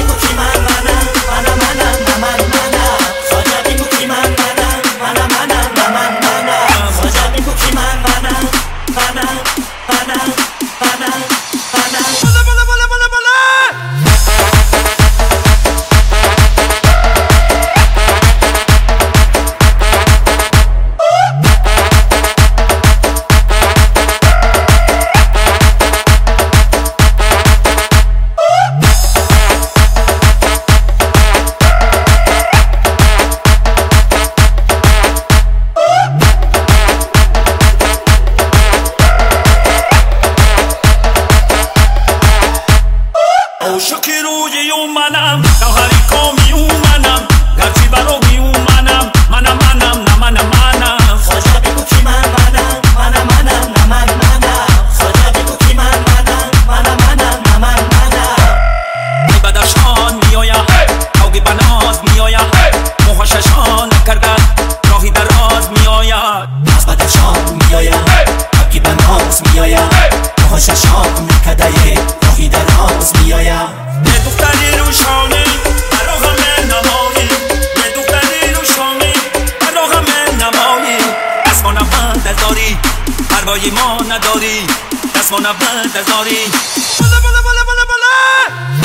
عاشق روی منم تا هریکا میومنم گرچی برو میومنم منم نه منم خواجه بگو کی منم نه منم خواجه بگو کی منم نه منم بی بدخشان میایم توگی بناز میایم موهاششان نکردن راهی دراز میآید از بدخشان میایم توگی بناز میایم موهاششان نکرده راهی دراز میایم یه دختری روشانی برا همه نمایی یه دختری روشانی برا همه نمایی دست ما نبند داری پروای ما نداری دست ما نبند داری بله